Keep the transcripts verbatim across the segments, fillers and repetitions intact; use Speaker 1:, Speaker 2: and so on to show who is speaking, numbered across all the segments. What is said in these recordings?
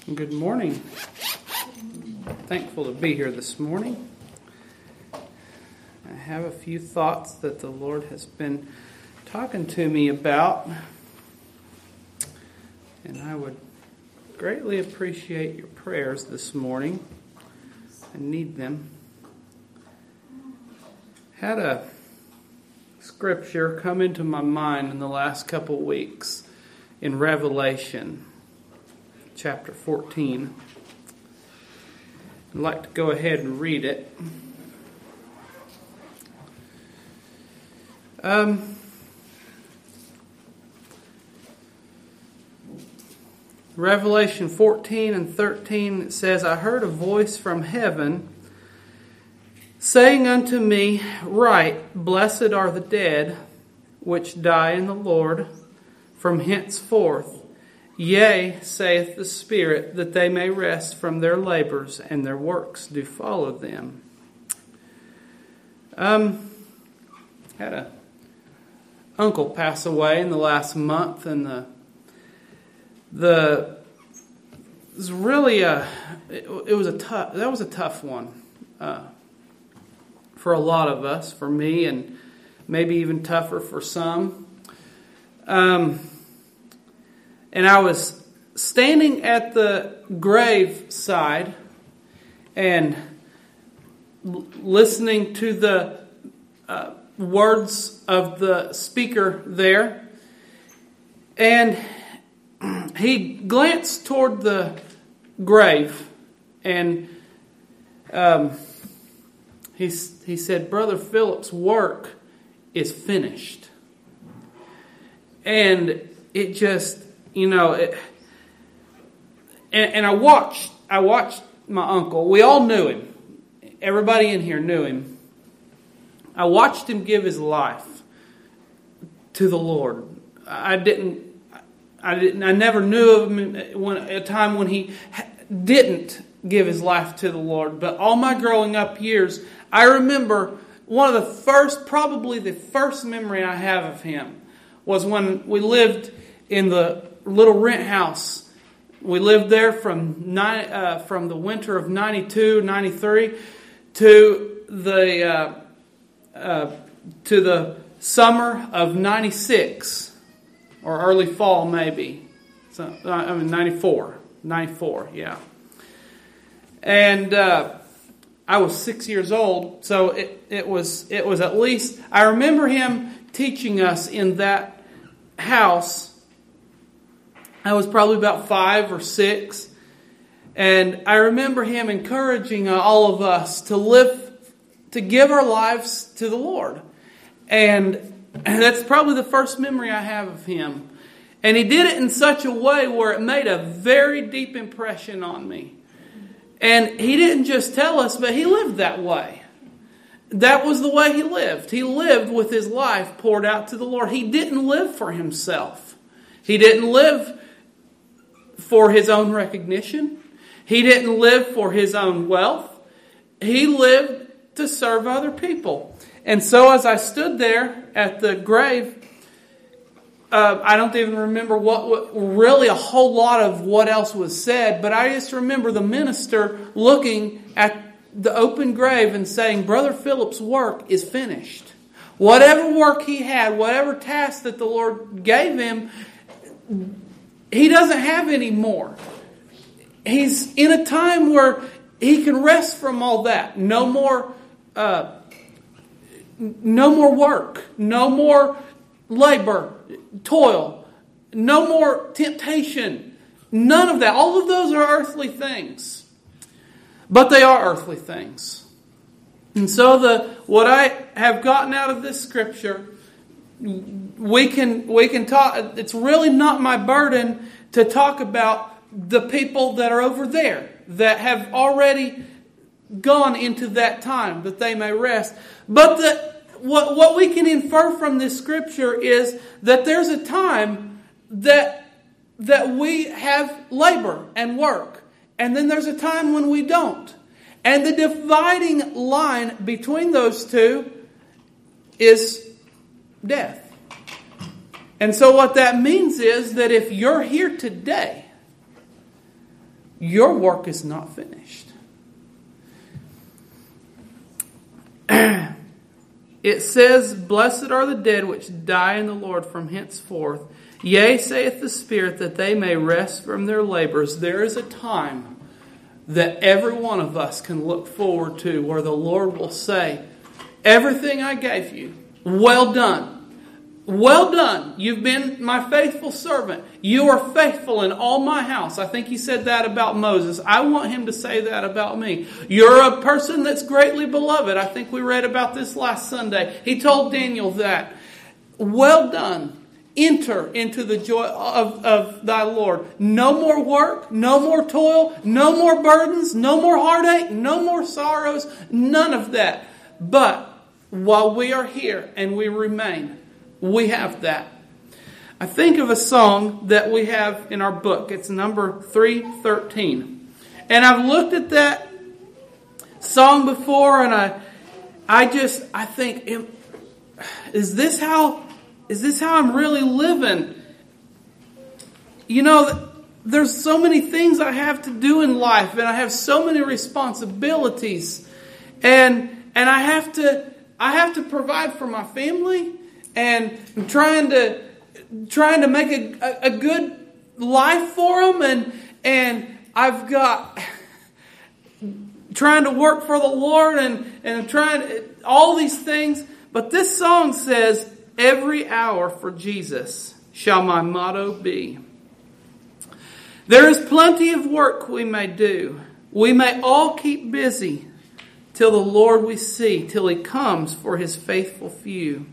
Speaker 1: Good morning. Thankful to be here this morning. I have a few thoughts that the Lord has been talking to me about, and I would greatly appreciate your prayers this morning. I need them. Had a scripture come into my mind in the last couple weeks in Revelation chapter fourteen. I'd like to go ahead and read it. Um, Revelation fourteen and thirteen, it says, I heard a voice from heaven saying unto me, Write, blessed are the dead which die in the Lord from henceforth. Yea, saith the Spirit, that they may rest from their labors, and their works do follow them. Um, had a uncle pass away in the last month, and the the it was really a it, it was a tough that was a tough one uh, for a lot of us, for me, and maybe even tougher for some. Um. And I was standing at the grave side and l- listening to the uh, words of the speaker there. And he glanced toward the grave and um, he, he said, Brother Philip's work is finished. And it just... You know, it, and, and I watched, I watched my uncle. We all knew him. Everybody in here knew him. I watched him give his life to the Lord. I didn't, I didn't, I never knew of him when, a time when he didn't give his life to the Lord. But all my growing up years, I remember one of the first, probably the first memory I have of him was when we lived in the little rent house. We lived there from nine, uh, from the winter of ninety-two, ninety-three to the uh, uh, to the summer of ninety-six, or early fall maybe. So I mean ninety-four, ninety-four, yeah. And uh, I was six years old, so it it was it was at least I remember him teaching us in that house. I was probably about five or six. And I remember him encouraging all of us to live, to give our lives to the Lord. And that's probably the first memory I have of him. And he did it in such a way where it made a very deep impression on me. And he didn't just tell us, but he lived that way. That was the way he lived. He lived with his life poured out to the Lord. He didn't live for himself. He didn't live for his own recognition. He didn't live for his own wealth. He lived to serve other people. And so as I stood there at the grave, uh, I don't even remember what, what really a whole lot of what else was said, but I just remember the minister looking at the open grave and saying, Brother Philip's work is finished. Whatever work he had, whatever task that the Lord gave him, he doesn't have any more. He's in a time where he can rest from all that. No more, uh, no more work. No more labor, toil. No more temptation. None of that. All of those are earthly things. But they are earthly things. And so the what I have gotten out of this scripture, we can we can talk. It's really not my burden to talk about the people that are over there that have already gone into that time that they may rest. But the, what what we can infer from this scripture is that there's a time that that we have labor and work, and then there's a time when we don't. And the dividing line between those two is death. And so what that means is that if you're here today, your work is not finished. It says, blessed are the dead which die in the Lord from henceforth. Yea, saith the Spirit, that they may rest from their labors. There is a time that every one of us can look forward to where the Lord will say, everything I gave you, well done. Well done. You've been my faithful servant. You are faithful in all my house. I think he said that about Moses. I want him to say that about me. You're a person that's greatly beloved. I think we read about this last Sunday. He told Daniel that. Well done. Enter into the joy of, of thy Lord. No more work, no more toil, no more burdens, no more heartache, no more sorrows, none of that. But while we are here and we remain, we have that. I think of a song that we have in our book. It's number three thirteen. And I've looked at that song before and I I just, I think, is this how, is this how I'm really living? You know, there's so many things I have to do in life and I have so many responsibilities and and I have to I have to provide for my family. And I'm trying to trying to make a, a, a good life for them, and and I've got trying to work for the Lord, and and I'm trying all these things. But this song says, "Every hour for Jesus shall my motto be." There is plenty of work we may do. We may all keep busy till the Lord we see, till He comes for His faithful few.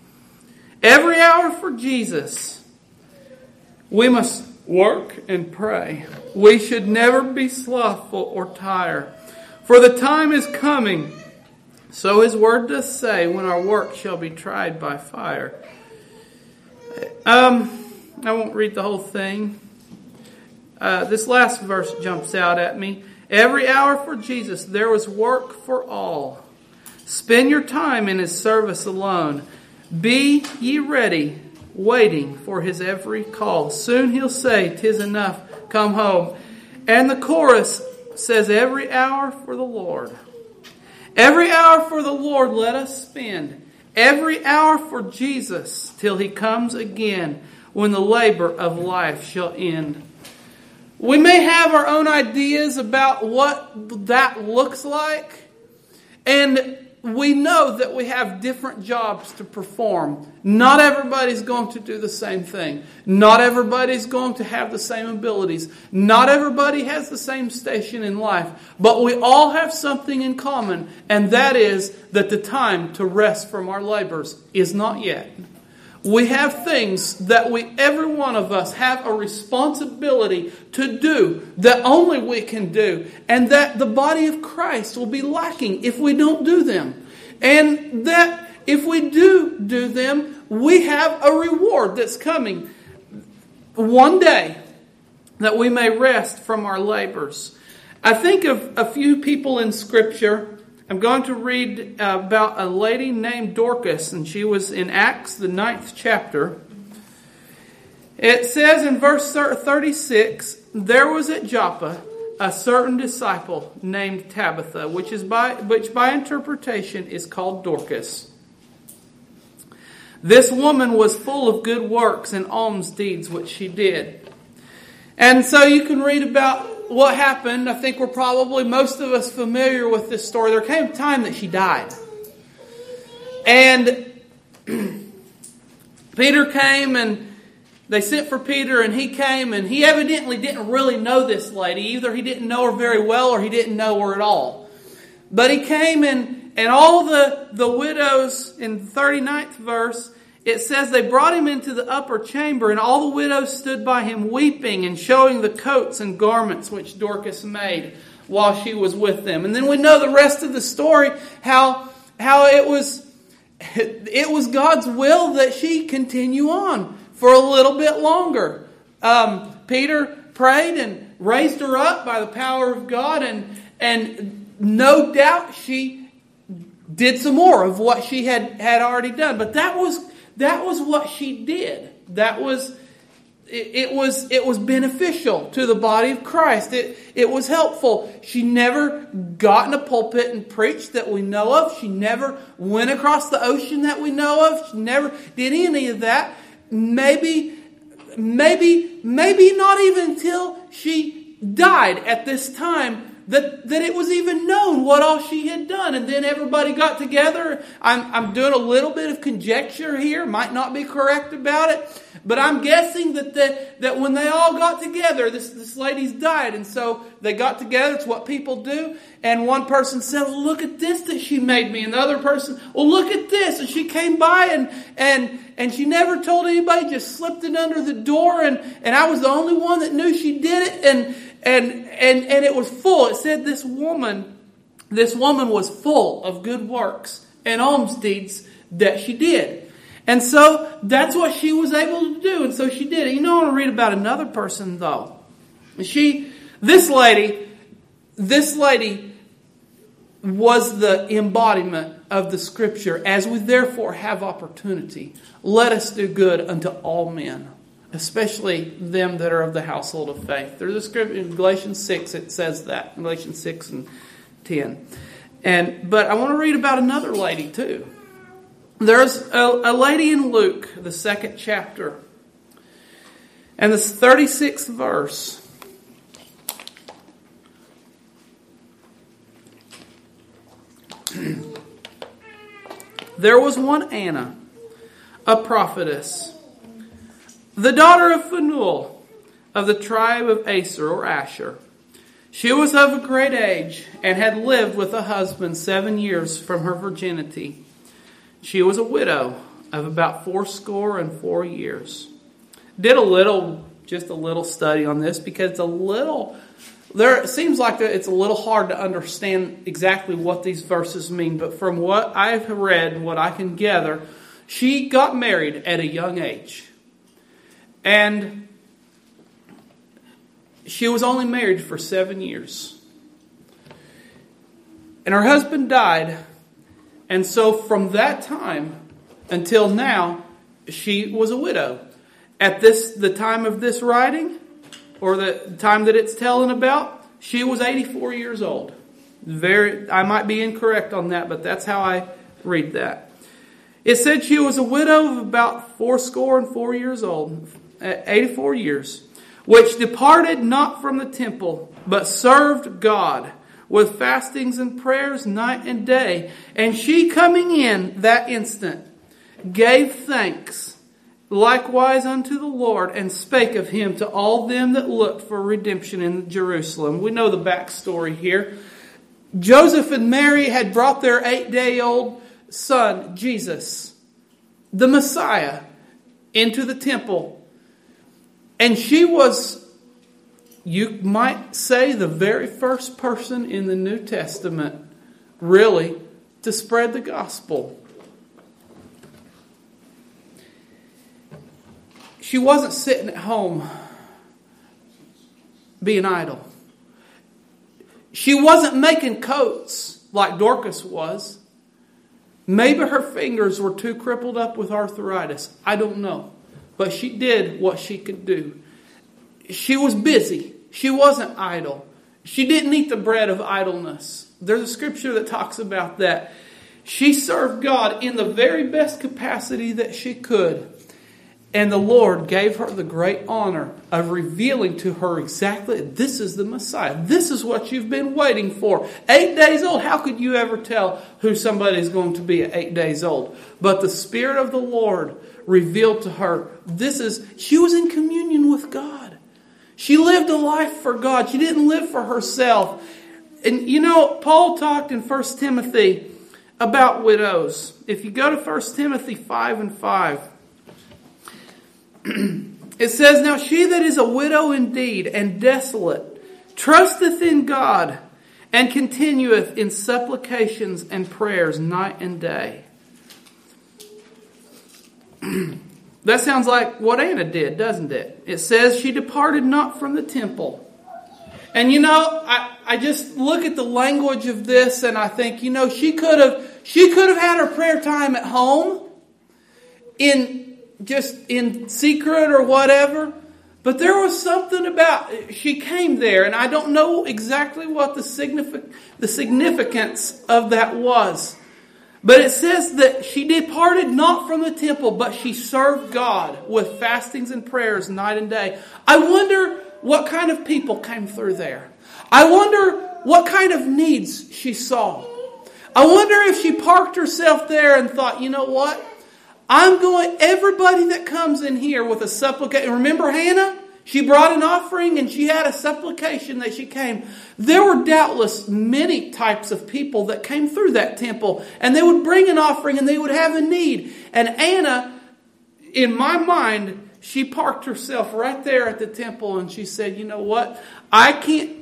Speaker 1: Every hour for Jesus. We must work and pray. We should never be slothful or tired. For the time is coming, so His word doth say, when our work shall be tried by fire. Um, I won't read the whole thing. Uh, this last verse jumps out at me. Every hour for Jesus, there was work for all. Spend your time in His service alone. Be ye ready, waiting for His every call. Soon He'll say, 'tis enough, come home. And the chorus says, every hour for the Lord. Every hour for the Lord let us spend. Every hour for Jesus till He comes again, when the labor of life shall end. We may have our own ideas about what that looks like, and we know that we have different jobs to perform. Not everybody's going to do the same thing. Not everybody's going to have the same abilities. Not everybody has the same station in life. But we all have something in common, and that is that the time to rest from our labors is not yet. We have things that we, every one of us, have a responsibility to do that only we can do, and that the body of Christ will be lacking if we don't do them. And that if we do do them, we have a reward that's coming one day that we may rest from our labors. I think of a few people in Scripture. I'm going to read about a lady named Dorcas, and she was in Acts, the ninth chapter. It says in verse thirty-six, there was at Joppa a certain disciple named Tabitha, which is by which by interpretation is called Dorcas. This woman was full of good works and alms deeds which she did. And so you can read about what happened. I think we're probably most of us familiar with this story. There came a time that she died. And Peter came, and they sent for Peter, and he came, and he evidently didn't really know this lady. Either he didn't know her very well or he didn't know her at all. But he came, and, and all the, the widows in the thirty-ninth verse, it says they brought him into the upper chamber, and all the widows stood by him weeping and showing the coats and garments which Dorcas made while she was with them. And then we know the rest of the story, how how it was it was God's will that she continue on for a little bit longer. Um, Peter prayed and raised her up by the power of God, and and no doubt she did some more of what she had, had already done. But that was That was what she did. That was, it, it was it was beneficial to the body of Christ. It it was helpful. She never got in a pulpit and preached that we know of. She never went across the ocean that we know of. She never did any of that. Maybe, maybe, maybe not even until she died at this time that, that it was even known what all she had done. And then everybody got together. I'm, I'm doing a little bit of conjecture here. Might not be correct about it. But I'm guessing that the, that when they all got together, this, this lady's died. And so they got together. It's what people do. And one person said, well, look at this that she made me. And the other person, well, look at this. And she came by and and and she never told anybody, just slipped it under the door. And, and I was the only one that knew she did it. And and and and it was full. It said this woman, this woman was full of good works and alms deeds that she did. And so that's what she was able to do. And so she did it. You know, I want to read about another person though. She, this lady, this lady was the embodiment of the scripture. As we therefore have opportunity, let us do good unto all men, especially them that are of the household of faith. There's a scripture in Galatians six, it says that. Galatians six and ten. And, but I want to read about another lady too. There's a, a lady in Luke, the second chapter, and the thirty-sixth verse. There was one Anna, a prophetess, the daughter of Phanuel, of the tribe of Aser or Asher. She was of a great age and had lived with a husband seven years from her virginity. She was a widow of about fourscore and four years. Did a little, just a little study on this because it's a little, there, it seems like it's a little hard to understand exactly what these verses mean. But from what I've read and what I can gather, she got married at a young age. And she was only married for seven years. And her husband died. And so from that time until now, she was a widow. At this, the time of this writing, or the time that it's telling about, she was eighty-four years old. Very, I might be incorrect on that, but that's how I read that. It said she was a widow of about fourscore and four years old, eighty-four years, which departed not from the temple, but served God with fastings and prayers night and day. And she coming in that instant gave thanks likewise unto the Lord, and spake of him to all them that looked for redemption in Jerusalem. We know the backstory here. Joseph and Mary had brought their eight-day-old son, Jesus, the Messiah, into the temple. And she was, you might say, the very first person in the New Testament, really, to spread the gospel. She wasn't sitting at home being idle. She wasn't making coats like Dorcas was. Maybe her fingers were too crippled up with arthritis. I don't know. But she did what she could do. She was busy. She wasn't idle. She didn't eat the bread of idleness. There's a scripture that talks about that. She served God in the very best capacity that she could. And the Lord gave her the great honor of revealing to her exactly, this is the Messiah. This is what you've been waiting for. Eight days old. How could you ever tell who somebody is going to be at eight days old? But the Spirit of the Lord revealed to her, this is, she was in communion with God. She lived a life for God. She didn't live for herself. And you know, Paul talked in First Timothy about widows. If you go to First Timothy five and five, it says, now she that is a widow indeed and desolate trusteth in God and continueth in supplications and prayers night and day. That sounds like what Anna did, doesn't it? It says she departed not from the temple. And you know, I, I just look at the language of this and I think, you know, she could have she could have had her prayer time at home in just in secret or whatever. But there was something about, she came there, and I don't know exactly what the signific, the significance of that was. But it says that she departed not from the temple, but she served God with fastings and prayers night and day. I wonder what kind of people came through there. I wonder what kind of needs she saw. I wonder if she parked herself there and thought, you know what? I'm going, everybody that comes in here with a supplication. Remember Hannah? She brought an offering and she had a supplication that she came. There were doubtless many types of people that came through that temple. And they would bring an offering and they would have a need. And Anna, in my mind, she parked herself right there at the temple and she said, you know what? I can't,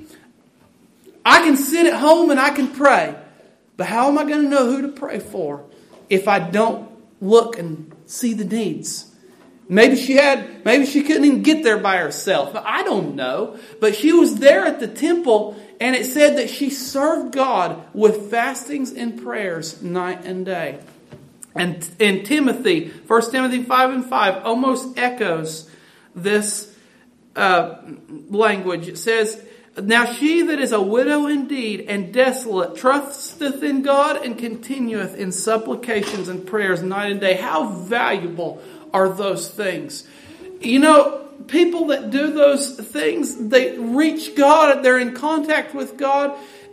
Speaker 1: I can sit at home and I can pray. But how am I going to know who to pray for if I don't look and see the needs? Maybe she had, maybe she couldn't even get there by herself. I don't know. But she was there at the temple, and it said that she served God with fastings and prayers night and day. And in Timothy, First Timothy five and five almost echoes this uh, language. It says, now she that is a widow indeed and desolate trusteth in God and continueth in supplications and prayers night and day. How valuable are those things? You know, people that do those things, they reach God, they're in contact with God.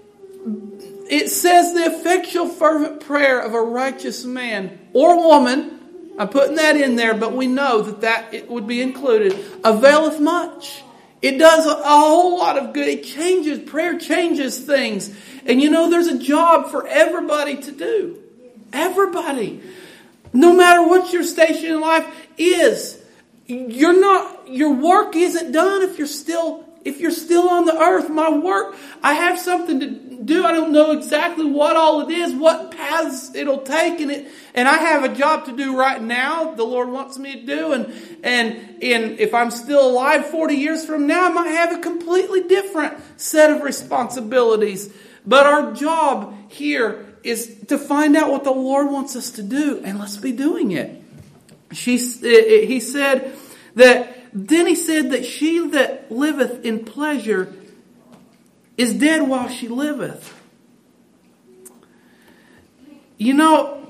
Speaker 1: It says the effectual fervent prayer of a righteous man or woman, I'm putting that in there, but we know that that it would be included, availeth much. It does a, a whole lot of good. It changes, prayer changes things. And you know, there's a job for everybody to do. Everybody. No matter what your station in life is, you're not, your work isn't done if you're still, if you're still on the earth. My work, I have something to do. I don't know exactly what all it is, what paths it'll take, and it, and I have a job to do right now. The Lord wants me to do, and and in if I'm still alive forty years from now, I might have a completely different set of responsibilities. But our job here is to find out what the Lord wants us to do, and let's be doing it. She, he said that, then he said that she that liveth in pleasure is dead while she liveth. You know,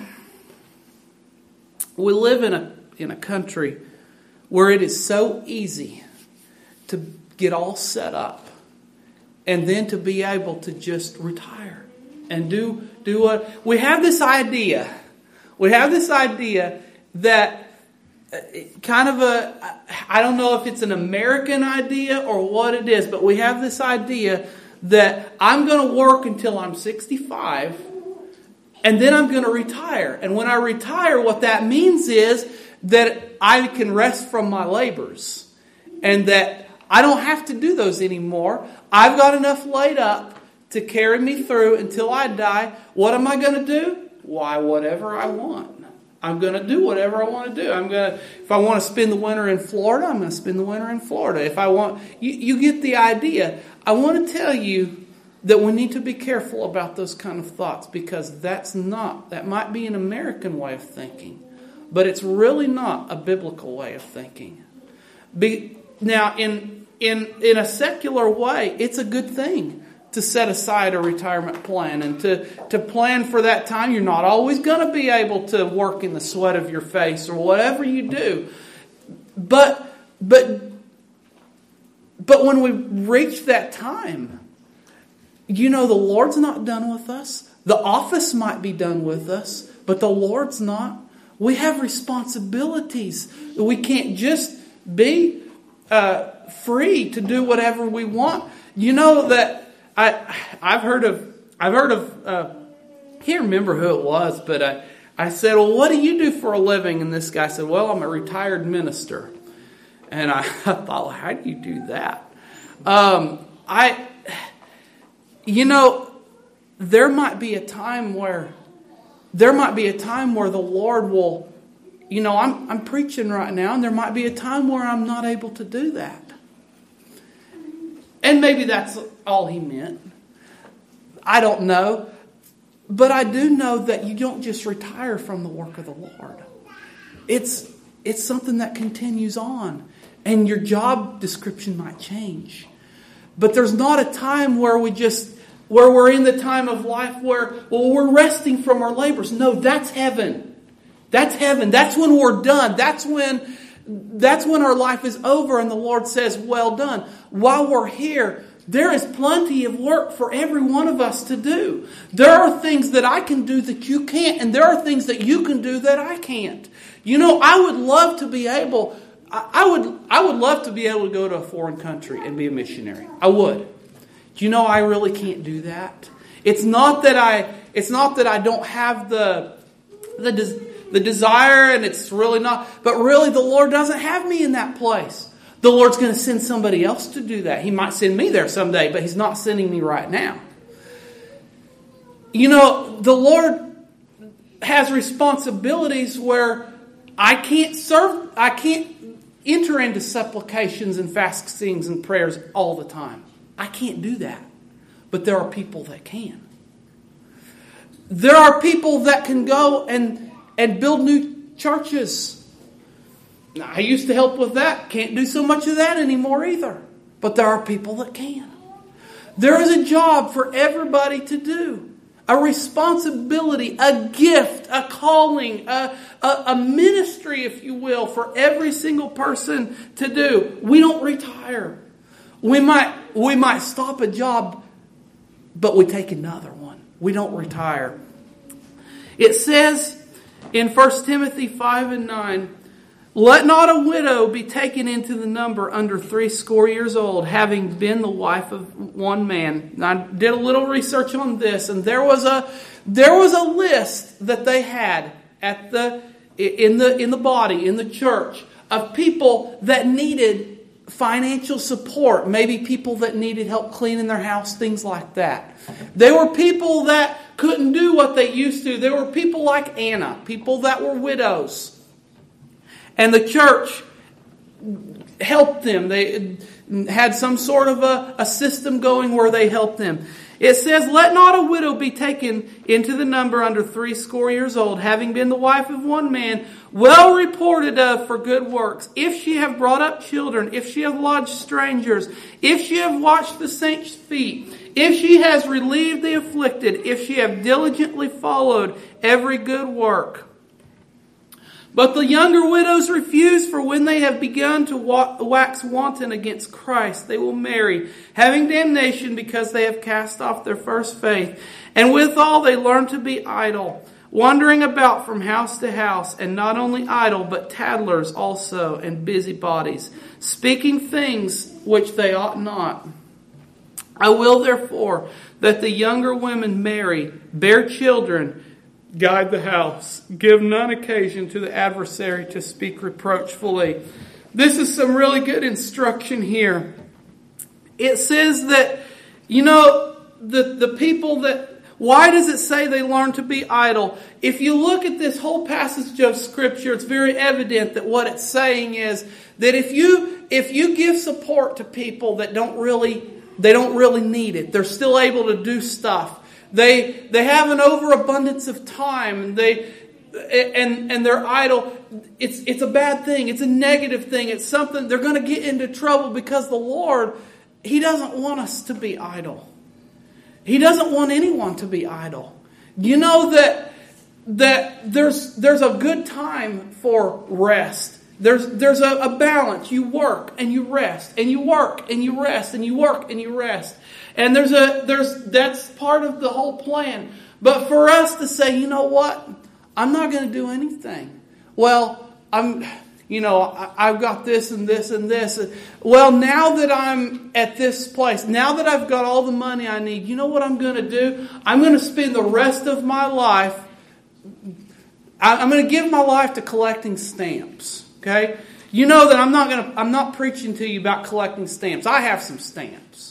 Speaker 1: we live in a in a country where it is so easy to get all set up and then to be able to just retire and do do what we have this idea. We have this idea that kind of a, I don't know if it's an American idea or what it is, but we have this idea that I'm going to work until I'm sixty-five and then I'm going to retire. And when I retire, what that means is that I can rest from my labors and that I don't have to do those anymore. I've got enough laid up to carry me through until I die. What am I going to do? Why, whatever I want. I'm going to do whatever I want to do. I'm going to, if I want to spend the winter in Florida, I'm going to spend the winter in Florida. If I want, you, you get the idea. I want to tell you that we need to be careful about those kind of thoughts, because that's not, that might be an American way of thinking, but it's really not a biblical way of thinking. Be, now, in in in a secular way, it's a good thing to set aside a retirement plan and to, to plan for that time. You're not always going to be able to work in the sweat of your face or whatever you do. But but but when we reach that time, you know, the Lord's not done with us. The office might be done with us, but the Lord's not. We have responsibilities. We can't just be uh, free to do whatever we want. You know that I I've heard of I've heard of uh, I can't remember who it was, but I I said, well, what do you do for a living? And this guy said, well, I'm a retired minister. And I, I thought, well, how do you do that? Um, I, you know, there might be a time where, there might be a time where the Lord will, you know, I'm I'm preaching right now, and there might be a time where I'm not able to do that. And maybe that's all he meant. I don't know. But I do know that you don't just retire from the work of the Lord. It's it's something that continues on. And your job description might change. But there's not a time where we just, where we're in the time of life where, well, we're resting from our labors. No, that's heaven. That's heaven. That's when we're done. That's when, that's when our life is over and the Lord says, well done. While we're here, there is plenty of work for every one of us to do. There are things that I can do that you can't, and there are things that you can do that I can't. You know, I would love to be able, I would, I would love to be able to go to a foreign country and be a missionary. I would. Do you know I really can't do that? It's not that I, it's not that I don't have the, the, the desire, and it's really not, but really the Lord doesn't have me in that place. The Lord's going to send somebody else to do that. He might send me there someday, but He's not sending me right now. You know, the Lord has responsibilities where I can't serve, I can't enter into supplications and fastings and prayers all the time. I can't do that. But there are people that can. There are people that can go and, and build new churches. Now, I used to help with that. Can't do so much of that anymore either. But there are people that can. There is a job for everybody to do. A responsibility, a gift, a calling, a, a, a ministry, if you will, for every single person to do. We don't retire. We might, we might stop a job, but we take another one. We don't retire. It says in First Timothy five and nine, let not a widow be taken into the number under threescore years old, having been the wife of one man. And I did a little research on this, and there was a there was a list that they had at the in the in the body, in the church, of people that needed financial support. Maybe people that needed help cleaning their house, things like that. There were people that couldn't do what they used to. There were people like Anna, people that were widows. And the church helped them. They had some sort of a, a system going where they helped them. It says, let not a widow be taken into the number under threescore years old, having been the wife of one man, well reported of for good works. If she have brought up children, if she have lodged strangers, if she have washed the saints' feet, if she has relieved the afflicted, if she have diligently followed every good work. But the younger widows refuse, for when they have begun to wax wanton against Christ, they will marry, having damnation because they have cast off their first faith. And withal they learn to be idle, wandering about from house to house, and not only idle, but tattlers also, and busybodies, speaking things which they ought not. I will therefore that the younger women marry, bear children, guide the house, give none occasion to the adversary to speak reproachfully. This is some really good instruction here. It says that, you know, the, the people that, why does it say they learn to be idle? If you look at this whole passage of Scripture, it's very evident that what it's saying is that if you, if you give support to people that don't really, they don't really need it, they're still able to do stuff. They they have an overabundance of time. They and and they're idle. It's it's a bad thing. It's a negative thing. It's something they're going to get into trouble because the Lord, He doesn't want us to be idle. He doesn't want anyone to be idle. You know that that there's there's a good time for rest. There's there's a, a balance. You work and you rest, and you work and you rest, and you work and you rest. And there's a there's that's part of the whole plan. But for us to say, you know what, I'm not going to do anything. Well, I'm, you know, I, I've got this and this and this. Well, now that I'm at this place, now that I've got all the money I need, you know what I'm going to do? I'm going to spend the rest of my life. I'm going to give my life to collecting stamps. Okay, you know that I'm not going to. I'm not preaching to you about collecting stamps. I have some stamps.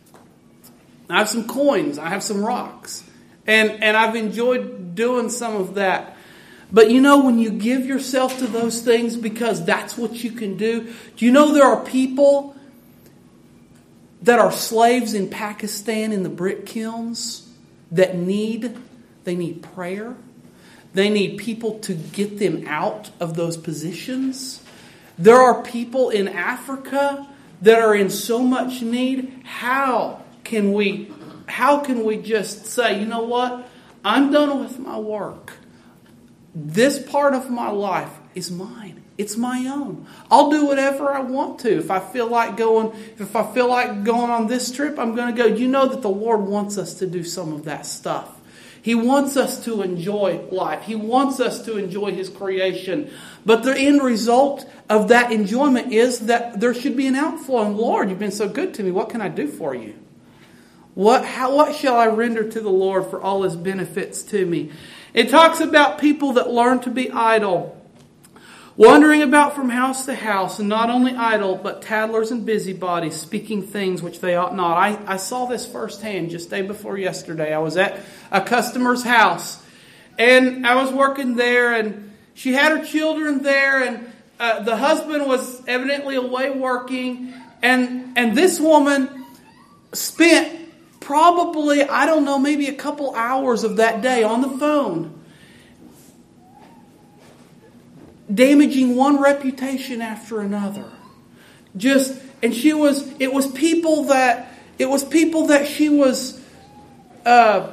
Speaker 1: I have some coins. I have some rocks. And and I've enjoyed doing some of that. But you know, when you give yourself to those things because that's what you can do, do you know there are people that are slaves in Pakistan in the brick kilns that need, they need prayer. They need people to get them out of those positions. There are people in Africa that are in so much need. How can we, how can we just say, you know what? I'm done with my work. This part of my life is mine. It's my own. I'll do whatever I want to. If I feel like going, if I feel like going on this trip, I'm going to go. You know that the Lord wants us to do some of that stuff. He wants us to enjoy life. He wants us to enjoy His creation. But the end result of that enjoyment is that there should be an outflowing. Lord, you've been so good to me. What can I do for you? What, how, what shall I render to the Lord for all His benefits to me? It talks about people that learn to be idle, wandering about from house to house, and not only idle, but tattlers and busybodies, speaking things which they ought not. I, I saw this firsthand just day before yesterday. I was at a customer's house, and I was working there, and she had her children there, and uh, the husband was evidently away working, and and this woman spent probably, I don't know, maybe a couple hours of that day on the phone, damaging one reputation after another. Just, and she was, it was people that, it was people that she was uh,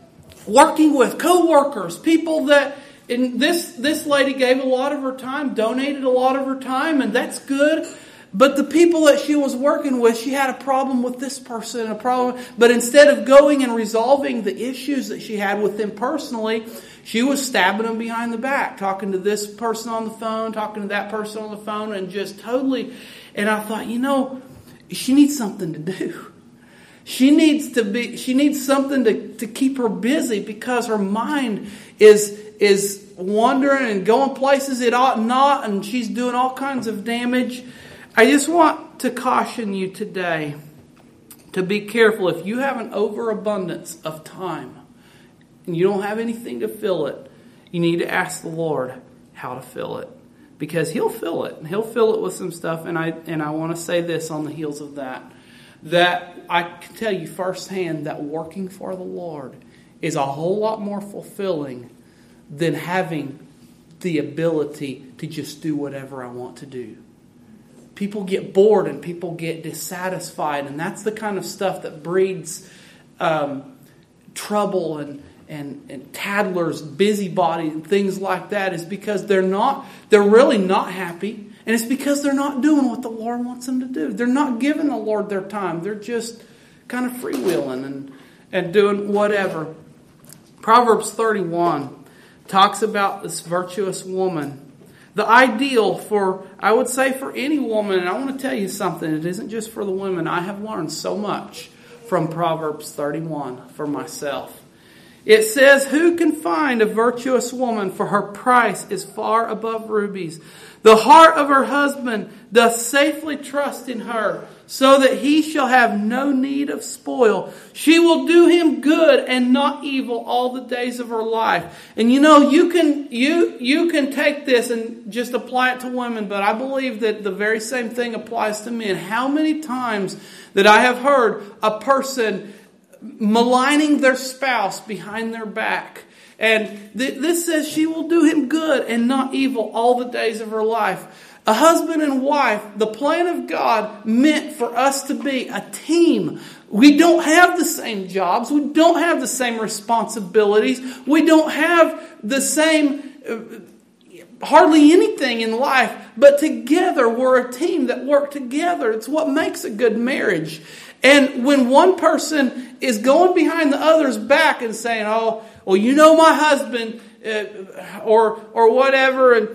Speaker 1: working with, co-workers, people that, and this, this lady gave a lot of her time, donated a lot of her time, and that's good. But the people that she was working with, she had a problem with this person, a problem. But instead of going and resolving the issues that she had with them personally, she was stabbing them behind the back, talking to this person on the phone, talking to that person on the phone, and just totally. And I thought, you know, she needs something to do. She needs to be. She needs something to, to keep her busy, because her mind is is wandering and going places it ought not, and she's doing all kinds of damage. I just want to caution you today to be careful. If you have an overabundance of time and you don't have anything to fill it, you need to ask the Lord how to fill it, because He'll fill it. He'll fill it with some stuff. And I and I want to say this on the heels of that, that I can tell you firsthand that working for the Lord is a whole lot more fulfilling than having the ability to just do whatever I want to do. People get bored and people get dissatisfied, and that's the kind of stuff that breeds um, trouble and, and and tattlers, busybodies, and things like that. Is because they're not, they're really not happy, and it's because they're not doing what the Lord wants them to do. They're not giving the Lord their time. They're just kind of freewheeling and and doing whatever. Proverbs thirty-one talks about this virtuous woman. The ideal for, I would say, for any woman, and I want to tell you something, it isn't just for the women. I have learned so much from Proverbs thirty-one for myself. It says, who can find a virtuous woman, for her price is far above rubies. The heart of her husband doth safely trust in her, so that he shall have no need of spoil. She will do him good and not evil all the days of her life. And you know, you can you you can take this and just apply it to women, but I believe that the very same thing applies to men. How many times that I have heard a person maligning their spouse behind their back. And th- this says she will do him good and not evil all the days of her life. A husband and wife, the plan of God meant for us to be a team. We don't have the same jobs. We don't have the same responsibilities. We don't have the same, uh, hardly anything in life. But together, we're a team that work together. It's what makes a good marriage. And when one person is going behind the other's back and saying, oh, well, you know my husband, uh, or or whatever, and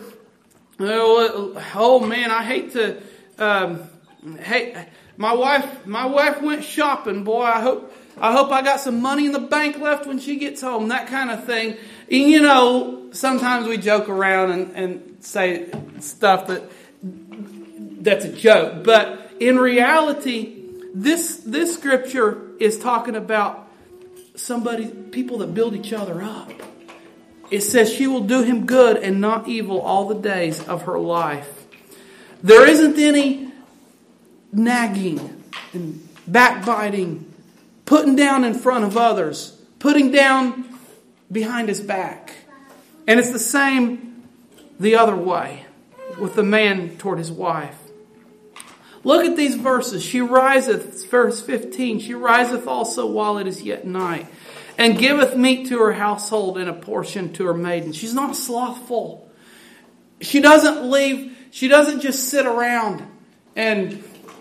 Speaker 1: oh, oh man, I hate to, um, hate my wife. My wife went shopping. Boy, I hope I hope I got some money in the bank left when she gets home. That kind of thing. And you know, sometimes we joke around and, and say stuff that that's a joke, but in reality, this this scripture is talking about somebody, people that build each other up. It says she will do him good and not evil all the days of her life. There isn't any nagging and backbiting, putting down in front of others, putting down behind his back. And it's the same the other way. with the man toward his wife. Look at these verses. She riseth, verse fifteen, she riseth also while it is yet night, and giveth meat to her household and a portion to her maiden. She's not slothful. She doesn't leave, she doesn't just sit around and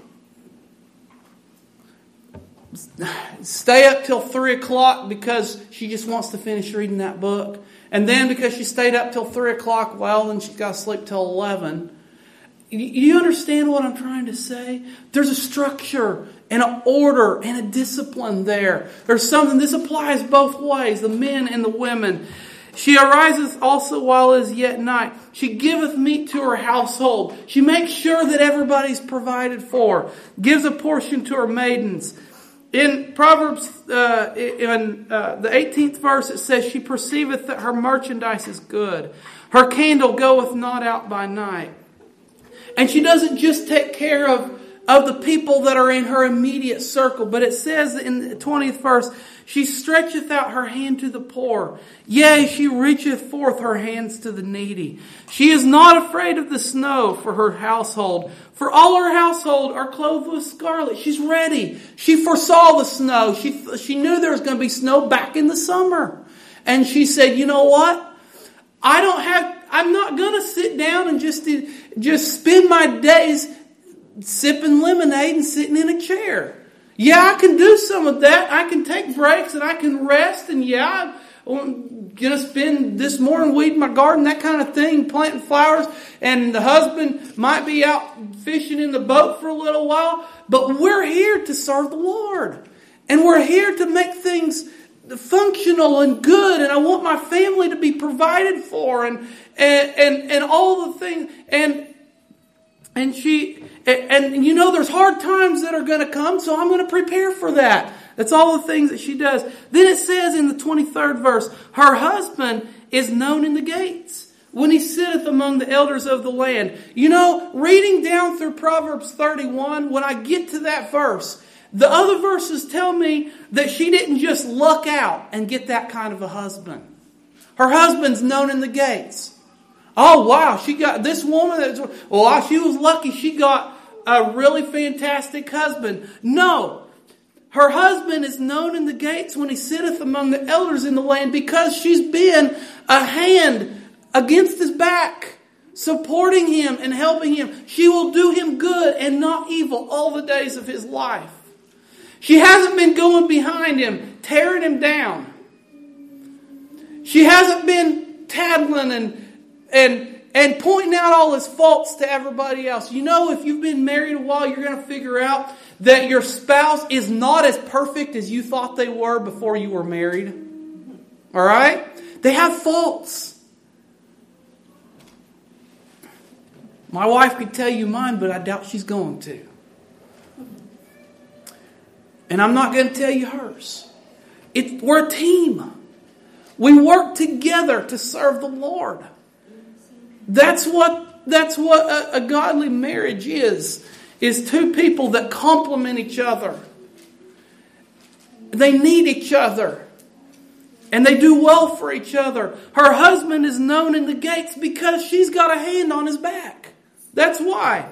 Speaker 1: stay up till three o'clock because she just wants to finish reading that book. And then because she stayed up till three o'clock, well, then she's got to sleep till eleven. You understand what I'm trying to say? There's a structure and an order and a discipline there. There's something, this applies both ways, the men and the women. She ariseth also while it is yet night. She giveth meat to her household. She makes sure that everybody's provided for. Gives a portion to her maidens. In Proverbs, uh, in uh, the eighteenth verse, it says, she perceiveth that her merchandise is good. Her candle goeth not out by night. And she doesn't just take care of, of the people that are in her immediate circle. But it says in the twentieth verse, she stretcheth out her hand to the poor. Yea, she reacheth forth her hands to the needy. She is not afraid of the snow for her household. For all her household are clothed with scarlet. She's ready. She foresaw the snow. She, she knew there was going to be snow back in the summer. And she said, you know what? I don't have, I'm not going to sit down and just, just spend my days sipping lemonade and sitting in a chair. Yeah, I can do some of that. I can take breaks and I can rest. And yeah, I'm going to spend this morning weeding my garden, that kind of thing, planting flowers. And the husband might be out fishing in the boat for a little while. But we're here to serve the Lord. And we're here to make things functional and good. And I want my family to be provided for. And, and, and, and all the things. And, and she... And, and you know, there's hard times that are going to come, so I'm going to prepare for that. That's all the things that she does. Then it says in the twenty-third verse, her husband is known in the gates when he sitteth among the elders of the land. You know, reading down through Proverbs thirty-one, when I get to that verse, the other verses tell me that she didn't just luck out and get that kind of a husband. Her husband's known in the gates. Oh, wow, she got this woman. That's, well, she was lucky she got a really fantastic husband. No, her husband is known in the gates when he sitteth among the elders in the land because she's been a hand against his back, supporting him and helping him. She will do him good and not evil all the days of his life. She hasn't been going behind him, tearing him down. She hasn't been tattling and And and pointing out all his faults to everybody else. You know, if you've been married a while, you're going to figure out that your spouse is not as perfect as you thought they were before you were married. All right? They have faults. My wife could tell you mine, but I doubt she's going to. And I'm not going to tell you hers. It, we're a team. We work together to serve the Lord. That's what that's what a, a godly marriage is. Is two people that complement each other. They need each other. And they do well for each other. Her husband is known in the gates because she's got a hand on his back. That's why.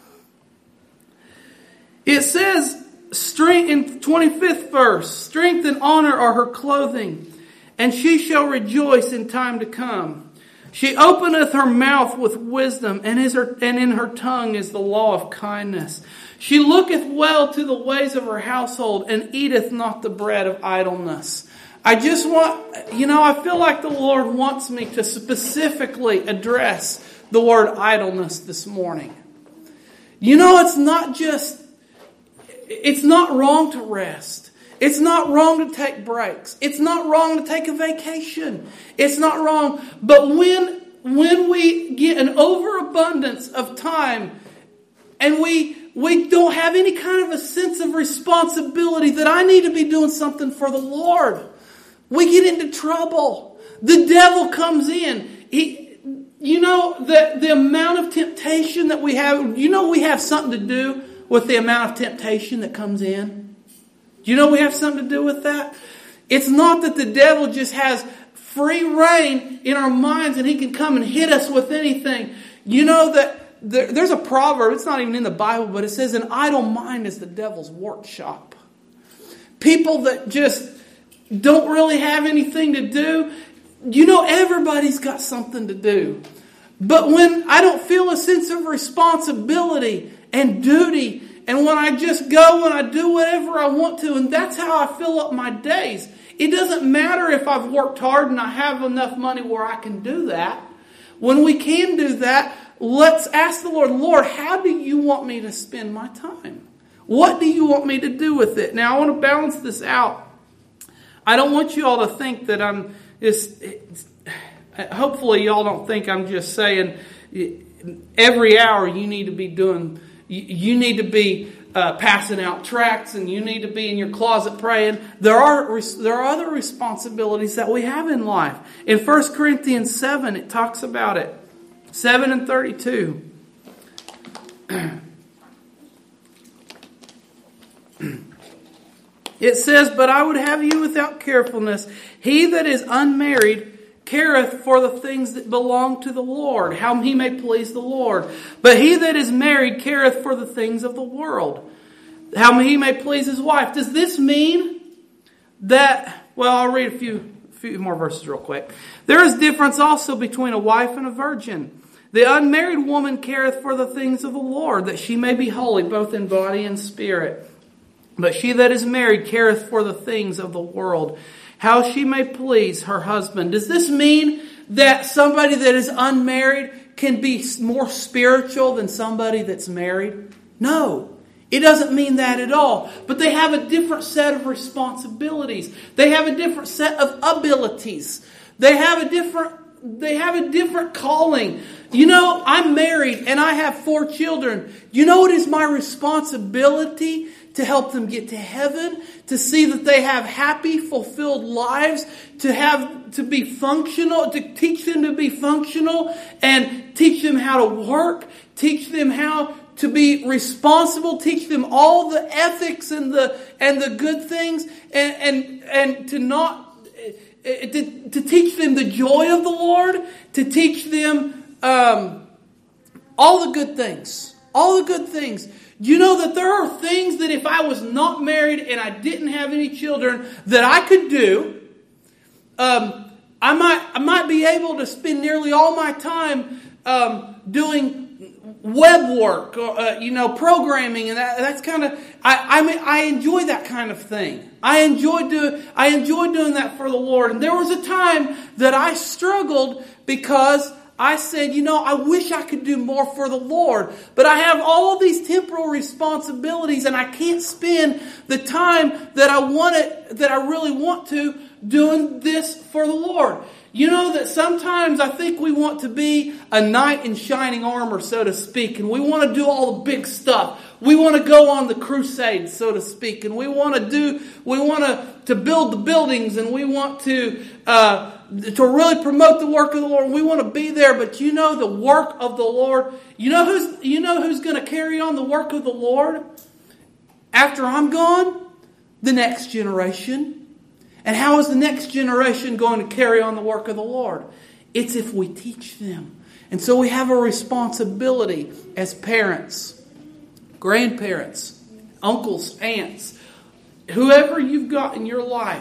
Speaker 1: It says strength in twenty-fifth verse, strength and honor are her clothing, and she shall rejoice in time to come. She openeth her mouth with wisdom, and, is her, and in her tongue is the law of kindness. She looketh well to the ways of her household, and eateth not the bread of idleness. I just want, you know, I feel like the Lord wants me to specifically address the word idleness this morning. You know, it's not just, it's not wrong to rest. It's not wrong to take breaks. It's not wrong to take a vacation. It's not wrong. But when, when we get an overabundance of time and we, we don't have any kind of a sense of responsibility that I need to be doing something for the Lord, we get into trouble. The devil comes in. He, you know, the, the amount of temptation that we have, you know we have something to do with the amount of temptation that comes in? Do you know we have something to do with that? It's not that the devil just has free reign in our minds and he can come and hit us with anything. You know that there, there's a proverb, it's not even in the Bible, but it says an idle mind is the devil's workshop. People that just don't really have anything to do. You know, everybody's got something to do. But when I don't feel a sense of responsibility and duty, and when I just go and I do whatever I want to, and that's how I fill up my days. It doesn't matter if I've worked hard and I have enough money where I can do that. When we can do that, let's ask the Lord, Lord, how do you want me to spend my time? What do you want me to do with it? Now, I want to balance this out. I don't want you all to think that I'm just, hopefully y'all don't think I'm just saying every hour you need to be doing, you need to be uh, passing out tracts and you need to be in your closet praying. There are, there are other responsibilities that we have in life. In First Corinthians seven, it talks about it. seven and thirty-two. It says, but I would have you without carefulness. He that is unmarried careth for the things that belong to the Lord, how he may please the Lord. But he that is married careth for the things of the world, how he may please his wife. Does this mean that, well, I'll read a few, few more verses real quick. There is difference also between a wife and a virgin. The unmarried woman careth for the things of the Lord, that she may be holy, both in body and spirit. But she that is married careth for the things of the world, how she may please her husband. Does this mean that somebody that is unmarried can be more spiritual than somebody that's married? No. It doesn't mean that at all. But they have a different set of responsibilities. They have a different set of abilities. They have a different, they have a different calling. You know, I'm married and I have four children. You know what is my responsibility? To help them get to heaven, to see that they have happy, fulfilled lives, to have, to be functional, to teach them to be functional and teach them how to work, teach them how to be responsible, teach them all the ethics and the, and the good things and, and, and to not, to, to teach them the joy of the Lord, to teach them, um, all the good things, all the good things. You know that there are things that if I was not married and I didn't have any children that I could do. Um, I might I might be able to spend nearly all my time um, doing web work, or uh, you know, programming, and that, that's kind of I I mean I enjoy that kind of thing. I enjoy do I enjoy doing that for the Lord. And there was a time that I struggled because I said, you know, I wish I could do more for the Lord, but I have all these temporal responsibilities and I can't spend the time that I want it, that I really want to doing this for the Lord. You know that sometimes I think we want to be a knight in shining armor, so to speak, and we want to do all the big stuff. We want to go on the crusade, so to speak, and we want to do, we want to, to build the buildings, and we want to, uh, to really promote the work of the Lord. We want to be there, but you know the work of the Lord. You know who's, you know who's going to carry on the work of the Lord after I'm gone? The next generation. And how is the next generation going to carry on the work of the Lord? It's if we teach them. And so we have a responsibility as parents, grandparents, uncles, aunts, whoever you've got in your life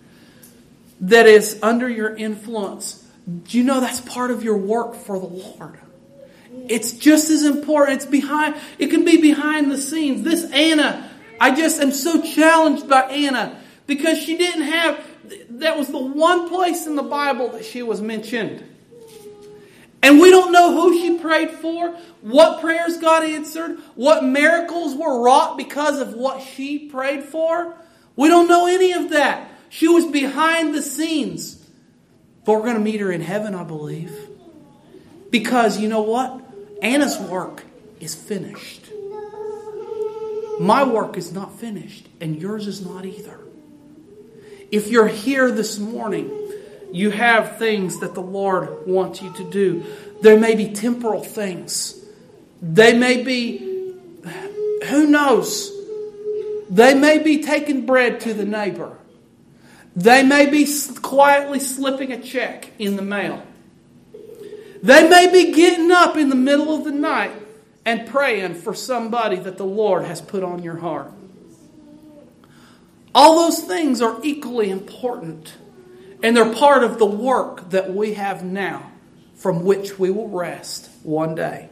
Speaker 1: that is under your influence. Do you know that's part of your work for the Lord? It's just as important. It's behind, it can be behind the scenes. This Anna, I just am so challenged by Anna. Because she didn't have, that was the one place in the Bible that she was mentioned. And we don't know who she prayed for, what prayers got answered, what miracles were wrought because of what she prayed for. We don't know any of that. She was behind the scenes. But we're going to meet her in heaven, I believe. Because you know what? Anna's work is finished. My work is not finished, and yours is not either. If you're here this morning, you have things that the Lord wants you to do. There may be temporal things. They may be, who knows? They may be taking bread to the neighbor. They may be quietly slipping a check in the mail. They may be getting up in the middle of the night and praying for somebody that the Lord has put on your heart. All those things are equally important. And they're part of the work that we have now, from which we will rest one day.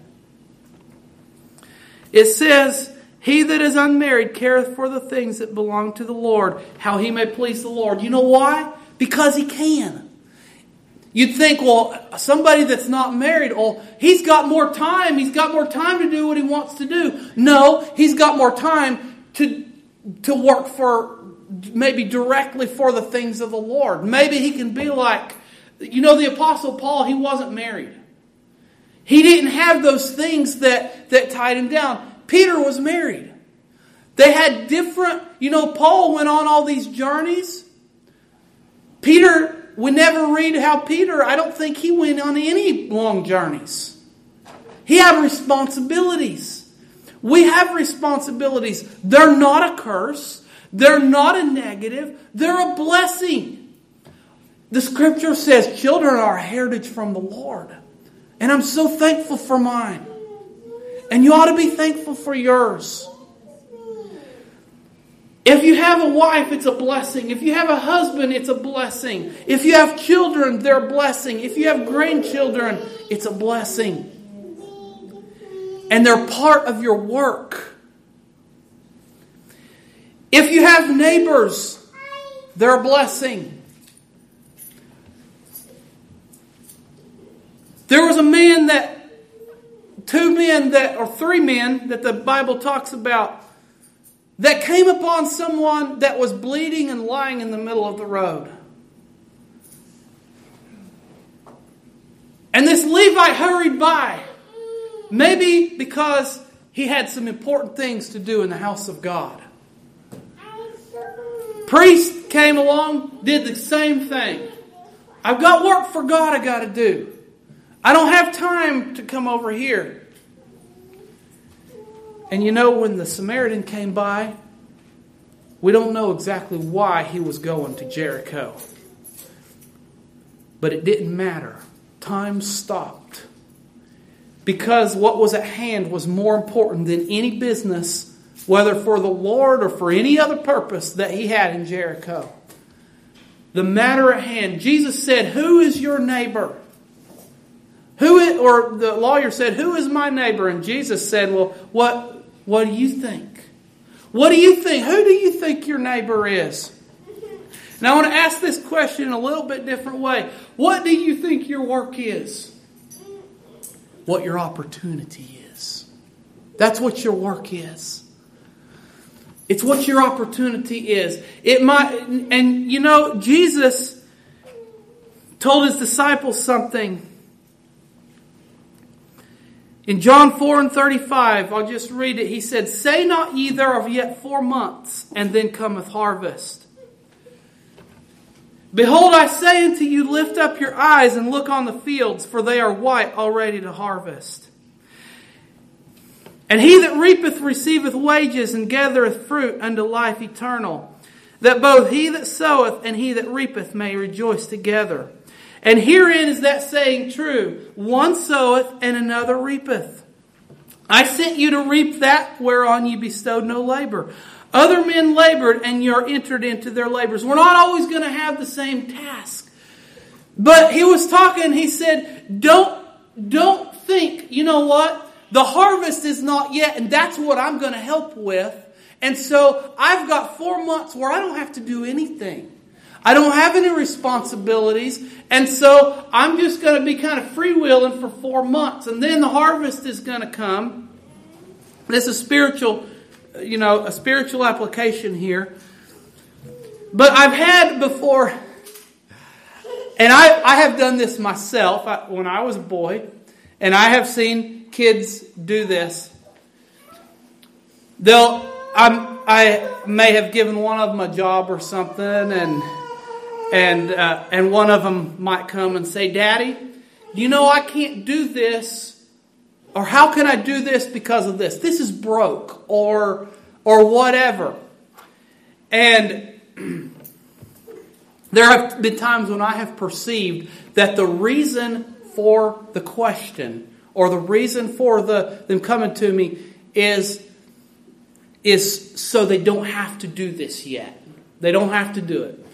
Speaker 1: It says, he that is unmarried careth for the things that belong to the Lord, how he may please the Lord. You know why? Because he can. You'd think, well, somebody that's not married, well, he's got more time. He's got more time to do what he wants to do. No, he's got more time to, to work for, maybe directly for the things of the Lord. Maybe he can be like, you know, the Apostle Paul, he wasn't married. He didn't have those things that, that tied him down. Peter was married. They had different, you know, Paul went on all these journeys. Peter, we never read how Peter, I don't think he went on any long journeys. He had responsibilities. We have responsibilities. They're not a curse. They're not a negative. They're a blessing. The scripture says children are a heritage from the Lord. And I'm so thankful for mine. And you ought to be thankful for yours. If you have a wife, it's a blessing. If you have a husband, it's a blessing. If you have children, they're a blessing. If you have grandchildren, it's a blessing. And they're part of your work. If you have neighbors, they're a blessing. There was a man that, two men that, or three men that the Bible talks about, that came upon someone that was bleeding and lying in the middle of the road. And this Levite hurried by, maybe because he had some important things to do in the house of God. Priest came along, did the same thing. I've got work for God I got to do. I don't have time to come over here. And you know, when the Samaritan came by, we don't know exactly why he was going to Jericho. But it didn't matter. Time stopped. Because what was at hand was more important than any business, whether for the Lord or for any other purpose that he had in Jericho. The matter at hand. Jesus said, who is your neighbor? Who is, or the lawyer said, who is my neighbor? And Jesus said, well, what, what do you think? What do you think? Who do you think your neighbor is? Now I want to ask this question in a little bit different way. What do you think your work is? What your opportunity is. That's what your work is. It's what your opportunity is. It might, and you know, Jesus told his disciples something. In John four and thirty-five, I'll just read it. He said, say not ye there are yet four months, and then cometh harvest. Behold, I say unto you, lift up your eyes and look on the fields, for they are white already to harvest. And he that reapeth receiveth wages, and gathereth fruit unto life eternal, that both he that soweth and he that reapeth may rejoice together. And herein is that saying true, one soweth and another reapeth. I sent you to reap that whereon ye bestowed no labor. Other men labored, and you're entered into their labors. We're not always going to have the same task. But he was talking, he said, don't, don't think, you know what? The harvest is not yet, and that's what I'm going to help with. And so I've got four months where I don't have to do anything. I don't have any responsibilities. And so I'm just going to be kind of freewheeling for four months. And then the harvest is going to come. This is spiritual, you know, a spiritual application here. But I've had before, and I, I have done this myself I, when I was a boy. And I have seen kids do this. They'll, I'm, I may have given one of them a job or something, and and uh, and one of them might come and say, Daddy, you know I can't do this, or how can I do this because of this? This is broke, or or whatever. And there have been times when I have perceived that the reason for the question or the reason for the them coming to me is, is so they don't have to do this yet. They don't have to do it.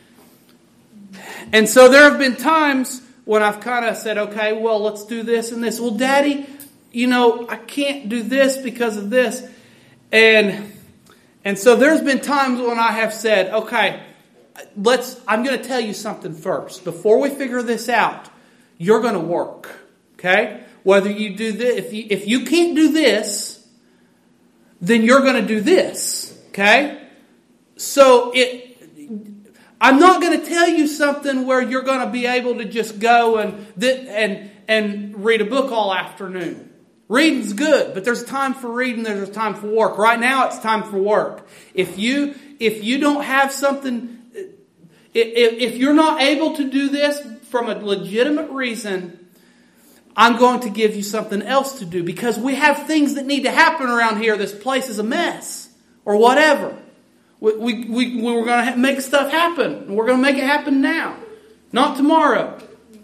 Speaker 1: And so there have been times when I've kind of said, okay, well, let's do this and this. Well, Daddy, you know, I can't do this because of this. And and so there's been times when I have said, okay, let's. I'm going to tell you something first. Before we figure this out, you're going to work. Okay? Whether you do this, if you, if you can't do this, then you're going to do this. Okay? So it... I'm not going to tell you something where you're going to be able to just go and and and read a book all afternoon. Reading's good, but there's a time for reading, there's a time for work. Right now, it's time for work. If you if you don't have something, if, if you're not able to do this from a legitimate reason, I'm going to give you something else to do because we have things that need to happen around here. This place is a mess or whatever. We, we, we, we're going to make stuff happen. We're going to make it happen now, not tomorrow.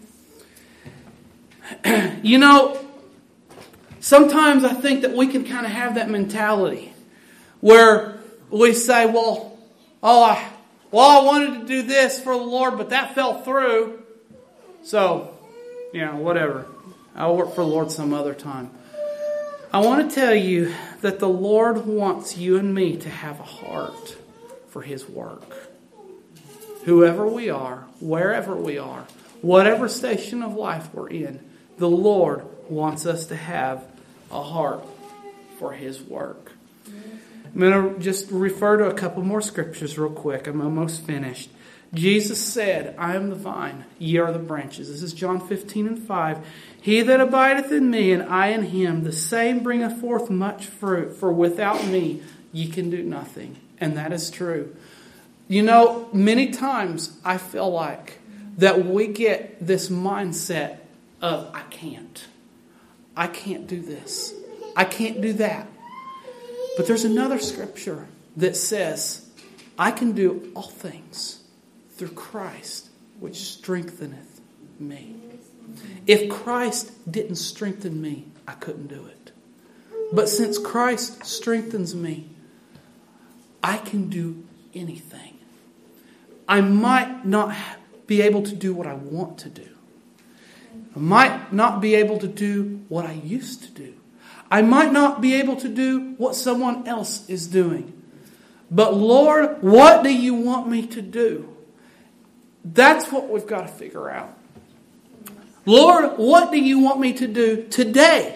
Speaker 1: You know, sometimes I think that we can kind of have that mentality where we say, well, oh, I, well, I wanted to do this for the Lord, but that fell through. So, you know, whatever. I'll work for the Lord some other time. I want to tell you that the Lord wants you and me to have a heart for His work. Whoever we are, wherever we are, whatever station of life we're in, the Lord wants us to have a heart for His work. I'm going to just refer to a couple more scriptures real quick. I'm almost finished. Jesus said, I am the vine, ye are the branches. This is John fifteen and five. He that abideth in me and I in him, the same bringeth forth much fruit, for without me ye can do nothing. And that is true. You know, many times I feel like that we get this mindset of, I can't. I can't do this. I can't do that. But there's another scripture that says, I can do all things through Christ, which strengtheneth me. If Christ didn't strengthen me, I couldn't do it. But since Christ strengthens me, I can do anything. I might not be able to do what I want to do. I might not be able to do what I used to do. I might not be able to do what someone else is doing. But Lord, what do you want me to do? That's what we've got to figure out. Lord, what do you want me to do today?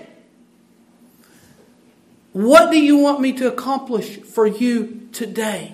Speaker 1: What do you want me to accomplish for you today?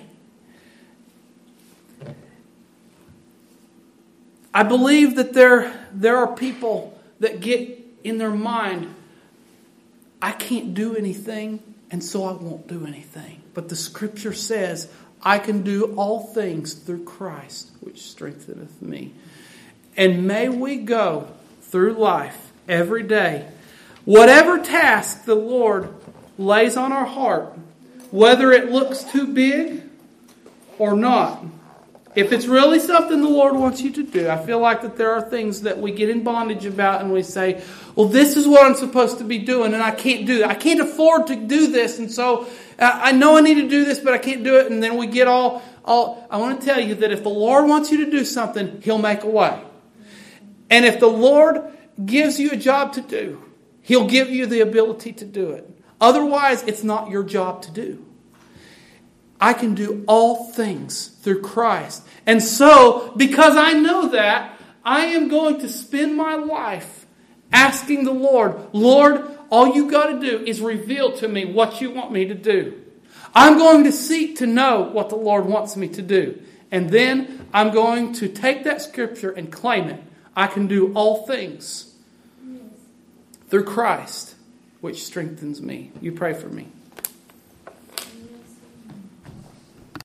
Speaker 1: I believe that there, there are people that get in their mind, I can't do anything, and so I won't do anything. But the scripture says, I can do all things through Christ, which strengtheneth me. And may we go through life every day, whatever task the Lord lays on our heart, whether it looks too big or not. If it's really something the Lord wants you to do, I feel like that there are things that we get in bondage about and we say, well, this is what I'm supposed to be doing and I can't do that. I can't afford to do this, and so I know I need to do this, but I can't do it. And then we get all, all, I want to tell you that if the Lord wants you to do something, He'll make a way. And if the Lord gives you a job to do, He'll give you the ability to do it. Otherwise, it's not your job to do. I can do all things through Christ. And so, because I know that, I am going to spend my life asking the Lord, Lord, all you got to do is reveal to me what you want me to do. I'm going to seek to know what the Lord wants me to do. And then I'm going to take that scripture and claim it. I can do all things through Christ, which strengthens me. You pray for me.